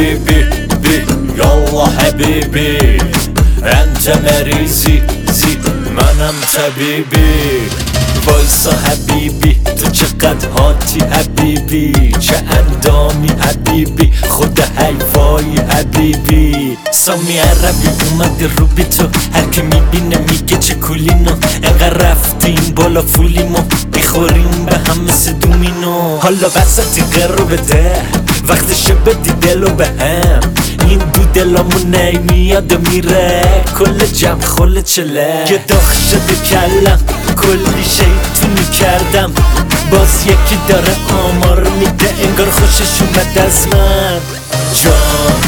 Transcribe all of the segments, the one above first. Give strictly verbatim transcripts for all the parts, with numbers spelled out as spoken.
حبيبي بي يلا حبيبي انت مريزي زي منم طبیبی وایسا حبیبی تو چقدر هاتی حبیبی چه اندامی حبیبی خود حیفایی حبیبی سامی عربی اومده رو بی تو هر که میبینه میگه چه کولینو انقدر رفتیم بالا فولیمو بیخوریم به هم مثل دومینو حالا وسطی قرار بده وقتشه بدی دلو به هم این دو دلامون نمیاد و میره کل جمع خل چله یه داغ شده کلم کلی شیطونی کردم باز یکی داره آمار میده انگار خوشش اومد از من جان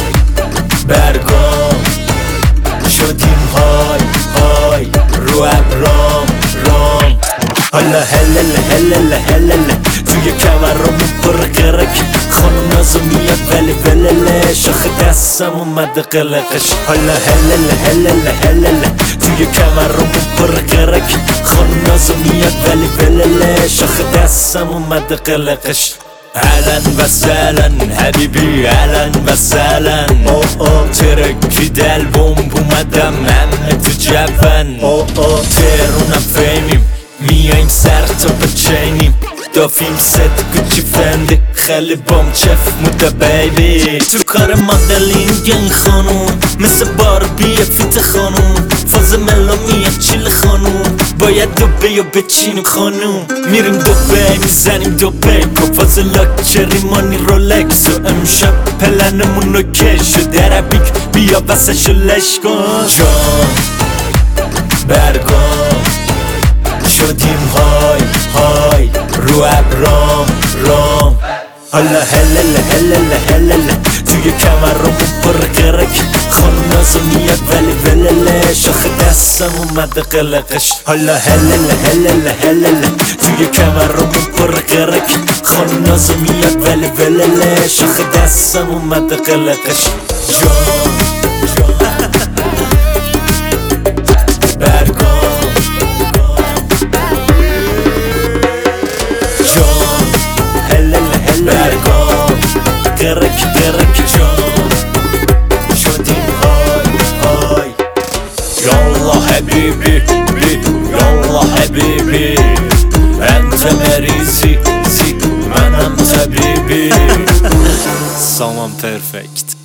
برگام شدیم های های رو ابرام رام حالا هلله هلله هلله توی کمرامون پر قرک خانم نازو میاد ولی ولله شاخ دستم اومده قلقش حالا هلله هلله هلله توی کمرامون پر قرک خانم نازو میاد ولی ولله شاخ دستم اومده قلقش اهلا و سهلا حبیبی اهلا و سهلا ترکی دل بومب اومدم همه تو جون ترونم فیمیم میایم سر تا بچینیم دافیم ست گوچی فندی خیلی بام چف موده بیبی تو کار مدلینگ این خانوم مثل باربی فیت خانوم فاز ملا میاد چیل خانوم باید دوبه یا بچینیم خانوم میریم دوبه میزنیم دوبه کفاز لاکچری مانی رولکس و امشب پلنمون اوکی شد عربیک بیا وسشو لش کن جان برگام شدیم های های رو ابرام رام حالا هلله هلله هلله توی کمرامون پر قرک خانم نازو میاد ولی ولله شاخ دستم اومده قلقش حالا هلله هلله هلله توی کمرامون پر قرک خانم نازو میاد ولی ولله شاخ دستم اومده قلقش جان قرک قرک جان شدیم های های یالا حبیبی بی یالا حبیبی انت مریزی زی منم طبیبی سامان پرفکت